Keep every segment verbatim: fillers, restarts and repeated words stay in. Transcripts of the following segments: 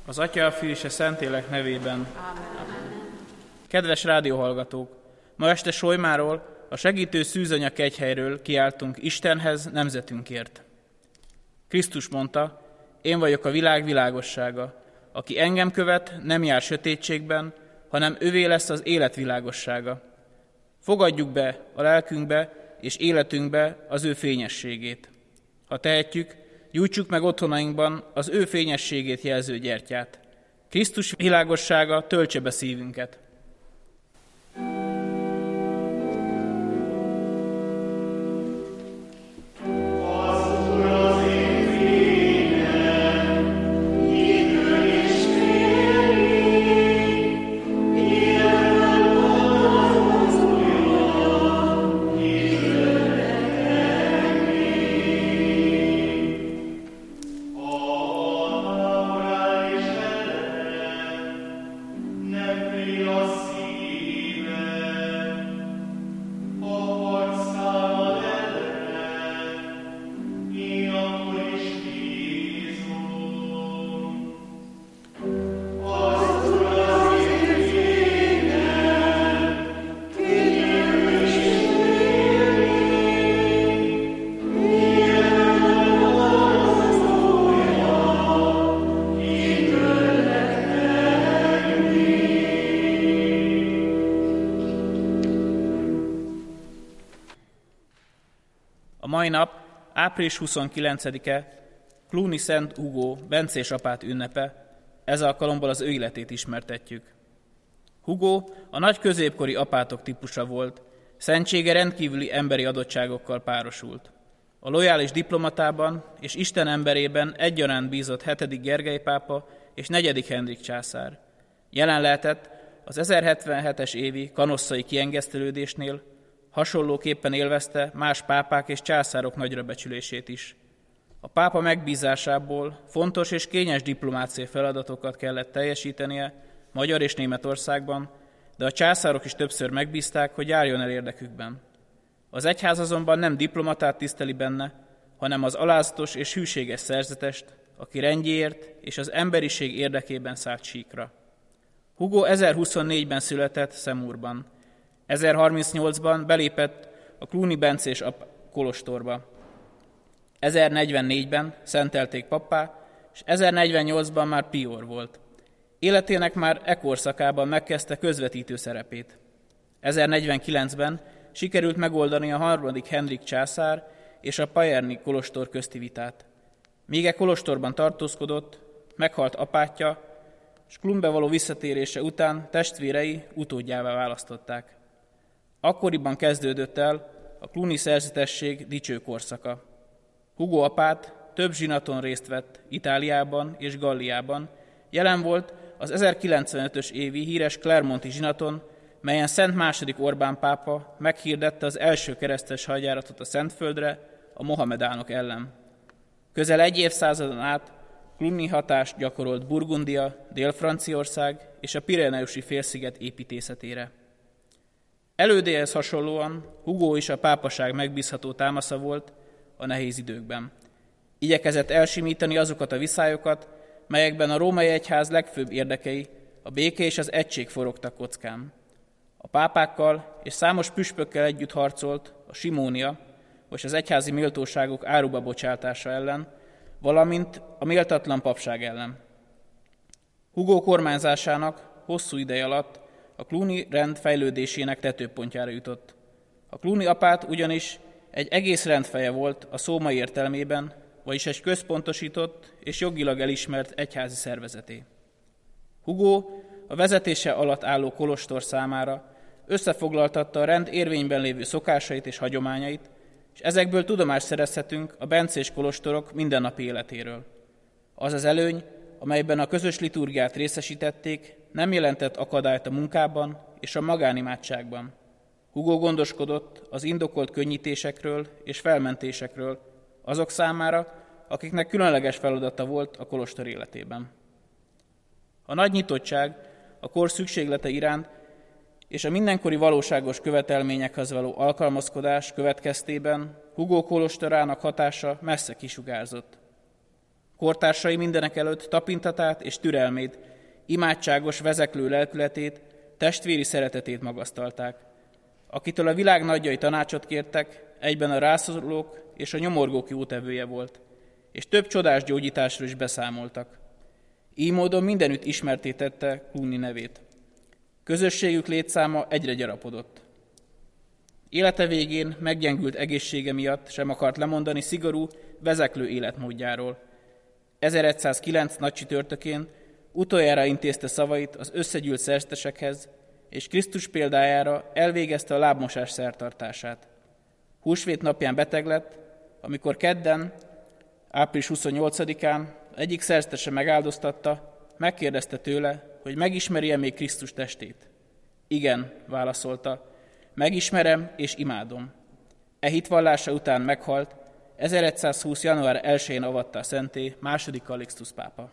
Az Atya, a Fiú és a Szentlélek nevében. Amen. Kedves rádióhallgatók! Ma este Solymáról, a segítő szűzanya kegyhelyről kiáltunk Istenhez nemzetünkért. Krisztus mondta, én vagyok a világ világossága. Aki engem követ, nem jár sötétségben, hanem övé lesz az élet világossága. Fogadjuk be a lelkünkbe és életünkbe az ő fényességét. Ha tehetjük, gyújtsuk meg otthonainkban az ő fényességét jelző gyertyát. Krisztus világossága töltse be szívünket. A mai nap, április huszonkilencedike, Cluny Szent Hugó bencés apát ünnepe, ez alkalommal az ő életét ismertetjük. Hugó a nagy középkori apátok típusa volt, szentsége rendkívüli emberi adottságokkal párosult. A lojális diplomatában és Isten emberében egyaránt bízott hetedik Gergely pápa és negyedik Henrik császár. Jelen lehetett az ezerhetvenhetes évi kanosszai kiengesztelődésnél, hasonlóképpen élvezte más pápák és császárok nagyrabecsülését is. A pápa megbízásából fontos és kényes diplomáciai feladatokat kellett teljesítenie Magyar és Németországban, de a császárok is többször megbízták, hogy járjon el érdekükben. Az egyház azonban nem diplomatát tiszteli benne, hanem az alázatos és hűséges szerzetest, aki rendjéért és az emberiség érdekében szállt síkra. Hugó ezerhuszonnégyben született Semurban. ezerharmincnyolcban belépett a Cluny bencés kolostorba. ezernegyvennégyben szentelték pappá, és ezernegyvennyolcban már prior volt. Életének már e korszakában megkezdte közvetítő szerepét. ezernegyvenkilencben sikerült megoldani a harmadik Henrik császár és a pajerni kolostor közti vitát. Míg e kolostorban tartózkodott, meghalt apátja, és Clunbe való visszatérése után testvérei utódjává választották. Akkoriban kezdődött el a cluny szerzetesség dicső korszaka. Hugó apát több zsinaton részt vett Itáliában és Galliában. Jelen volt az ezerkilencvenötös évi híres Clermonti zsinaton, melyen Szent második Orbán pápa meghirdette az első keresztes hadjáratot a Szentföldre a mohamedánok ellen. Közel egy évszázadon át Cluny hatást gyakorolt Burgundia, Dél-Franciaország és a Pireneusi félsziget építészetére. Elődéhez hasonlóan Hugó is a pápaság megbízható támasza volt a nehéz időkben. Igyekezett elsimítani azokat a viszályokat, melyekben a római egyház legfőbb érdekei, a béke és az egység forogtak kockán. A pápákkal és számos püspökkel együtt harcolt a simónia, vagy az egyházi méltóságok áruba bocsátása ellen, valamint a méltatlan papság ellen. Hugó kormányzásának hosszú ideje alatt a Cluny rend fejlődésének tetőpontjára jutott. A Cluny apát ugyanis egy egész rendfeje volt a szó mai értelmében, vagyis egy központosított és jogilag elismert egyházi szervezeté. Hugó a vezetése alatt álló kolostor számára összefoglaltatta a rend érvényben lévő szokásait és hagyományait, és ezekből tudomást szerezhetünk a bencés kolostorok mindennapi életéről. Az az előny, amelyben a közös liturgiát részesítették, nem jelentett akadályt a munkában és a magánimádságban. Hugó gondoskodott az indokolt könnyítésekről és felmentésekről azok számára, akiknek különleges feladata volt a kolostor életében. A nagy nyitottság a kor szükséglete iránt és a mindenkori valóságos követelményekhez való alkalmazkodás következtében Hugó kolostorának hatása messze kisugárzott. Kortársai mindenek előtt tapintatát és türelmét, imádságos, vezeklő lelkületét, testvéri szeretetét magasztalták. Akitől a világ nagyjai tanácsot kértek, egyben a rászorulók és a nyomorgók jótevője volt, és több csodás gyógyításról is beszámoltak. Így módon mindenütt ismertté tette Cluny nevét. Közösségük létszáma egyre gyarapodott. Élete végén meggyengült egészsége miatt sem akart lemondani szigorú, vezeklő életmódjáról. ezeregyszázkilenc nagy csütörtökén utoljára intézte szavait az összegyűlt szerzetesekhez, és Krisztus példájára elvégezte a lábmosás szertartását. Húsvét napján beteg lett, amikor kedden, április huszonnyolcadikán egyik szerzetese megáldoztatta, megkérdezte tőle, hogy megismeri-e még Krisztus testét. Igen, válaszolta, megismerem és imádom. E hitvallása után meghalt, ezeregyszázhúsz. január elsején avatta a szentté második Kallixtusz pápa.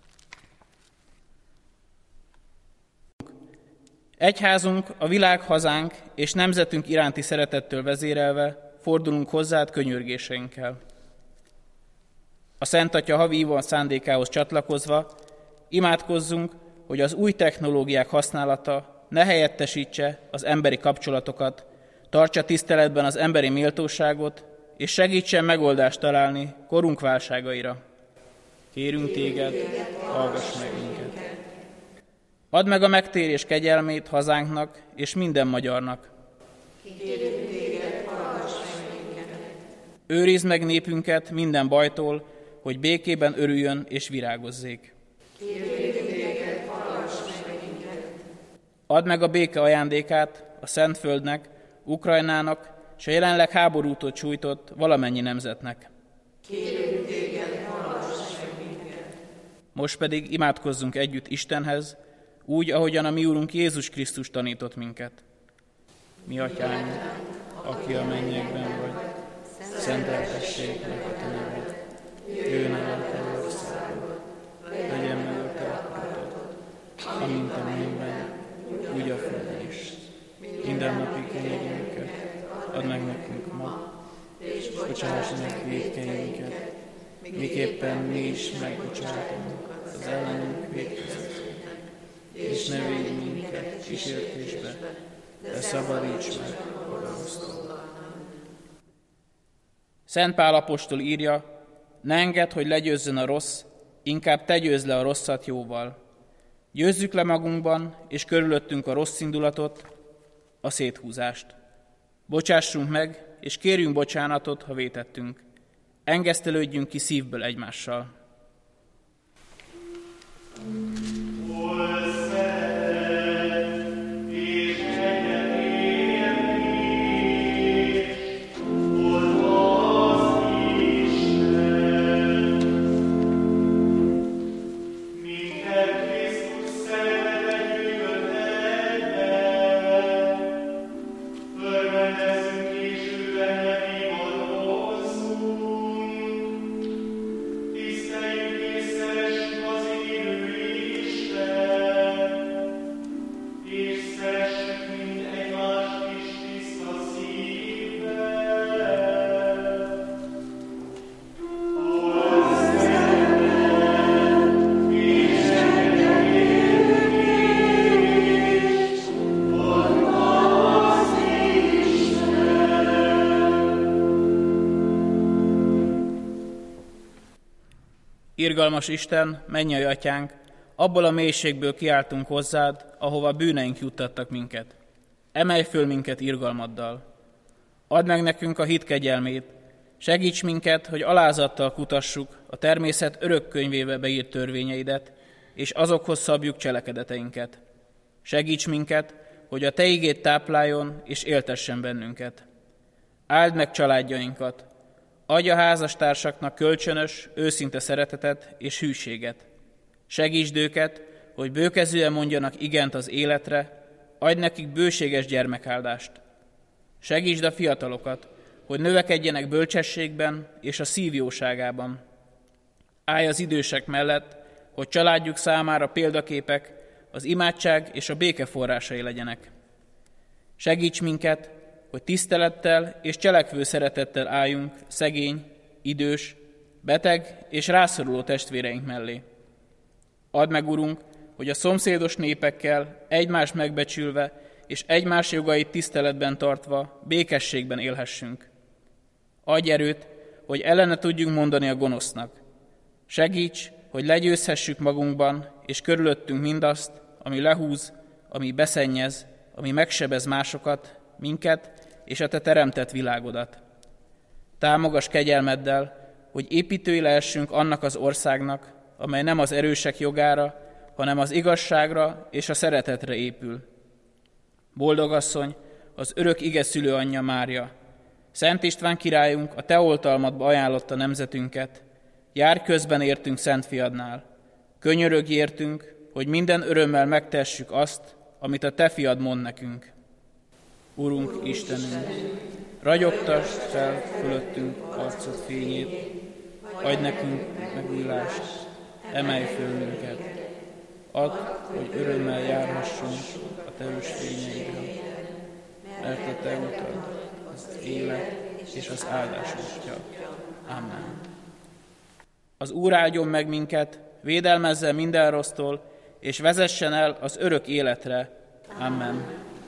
Egyházunk, a világ, hazánk és nemzetünk iránti szeretettől vezérelve fordulunk hozzád könyörgéseinkkel. A Szent Atya havi ivon szándékához csatlakozva imádkozzunk, hogy az új technológiák használata ne helyettesítse az emberi kapcsolatokat, tartsa tiszteletben az emberi méltóságot, és segítsen megoldást találni korunk válságaira. Kérünk téged, hallgass meg minket. Add meg a megtérés kegyelmét hazánknak és minden magyarnak. Kérünk téged, hallgass meg minket. Őrizd meg népünket minden bajtól, hogy békében örüljön és virágozzék. Kérünk téged, hallgass meg minket. Add meg a béke ajándékát a Szentföldnek, Ukrajnának, és a jelenleg háborútól sújtott valamennyi nemzetnek. Kérünk téged, hallgass meg minket. Most pedig imádkozzunk együtt Istenhez, úgy, ahogyan a mi Úrunk Jézus Krisztus tanított minket. Mi Atyánk, aki a mennyekben vagy, szenteltessék meg a te neved. Jöjjön el a te országod, legyen meg a te akaratod, amint a mennyben, úgy a földön is. Minden napi kenyerünket add meg nekünk ma, és bocsáss meg vétkeinket, miképpen mi is megbocsátunk az ellenünk vétkezetőknek. És ne védj minket kísértésbe, de szabadíts meg a gonosztól. Szent Pál apostol írja, ne engedd, hogy legyőzzön a rossz, inkább te győzd le a rosszat jóval. Győzzük le magunkban és körülöttünk a rossz indulatot, a széthúzást. Bocsássunk meg, és kérjünk bocsánatot, ha vétettünk. Engesztelődjünk ki szívből egymással. Irgalmas Isten, mennyei Atyánk, abból a mélységből kiáltunk hozzád, ahova bűneink juttattak minket. Emelj föl minket irgalmaddal. Add meg nekünk a hit kegyelmét, segíts minket, hogy alázattal kutassuk a természet örök könyvébe beírt törvényeidet, és azokhoz szabjuk cselekedeteinket. Segíts minket, hogy a te igéd tápláljon és éltessen bennünket. Áld meg családjainkat, adj a házastársaknak kölcsönös, őszinte szeretetet és hűséget. Segítsd őket, hogy bőkezűen mondjanak igent az életre, adj nekik bőséges gyermekáldást. Segítsd a fiatalokat, hogy növekedjenek bölcsességben és a szív jóságában. Állj az idősek mellett, hogy családjuk számára példaképek, az imádság és a béke forrásai legyenek. Segíts minket, hogy tisztelettel és cselekvő szeretettel álljunk szegény, idős, beteg és rászoruló testvéreink mellé. Add meg, Urunk, hogy a szomszédos népekkel egymást megbecsülve és egymás jogait tiszteletben tartva békességben élhessünk. Adj erőt, hogy ellene tudjunk mondani a gonosznak. Segíts, hogy legyőzhessük magunkban és körülöttünk mindazt, ami lehúz, ami beszennyez, ami megsebez másokat, minket és a te teremtett világodat. Támogass kegyelmeddel, hogy építői lehessünk annak az országnak, amely nem az erősek jogára, hanem az igazságra és a szeretetre épül. Boldogasszony, az örök ige szülőanyja Mária, Szent István királyunk a te oltalmadba ajánlotta nemzetünket, járj közben értünk Szent Fiadnál, könyörögj értünk, hogy minden örömmel megtessük azt, amit a te fiad mond nekünk. Urunk, Urunk Istenünk, ragyogtasd fel fölöttünk arcod fényét, adj nekünk megújulást, emelj föl minket, add, hogy örömmel járhassunk a te ősvényeidre, mert a te utad az élet és az áldás útja. Amen. Az Úr áldjon meg minket, védelmezzen minden rossztól, és vezessen el az örök életre. Amen.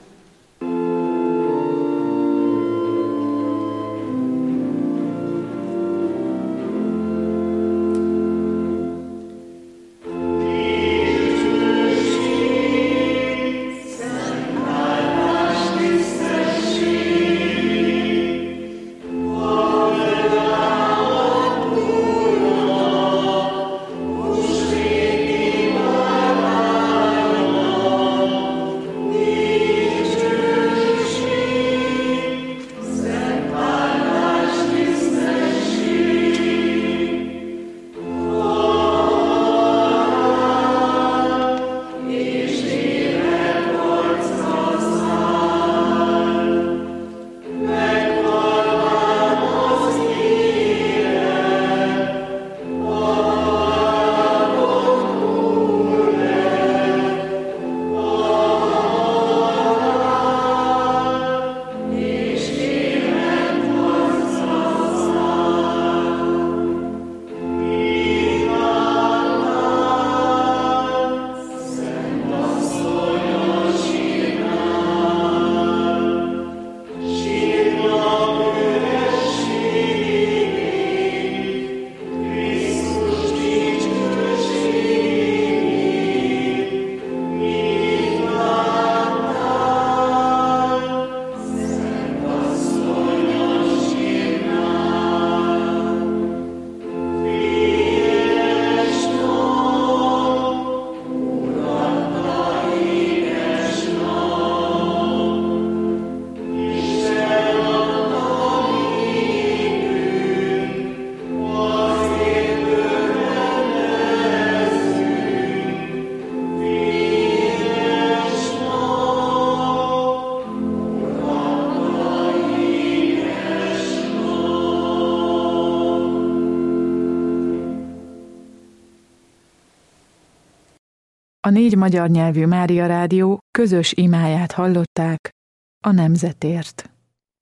A négy magyar nyelvű Mária Rádió közös imáját hallották a nemzetért.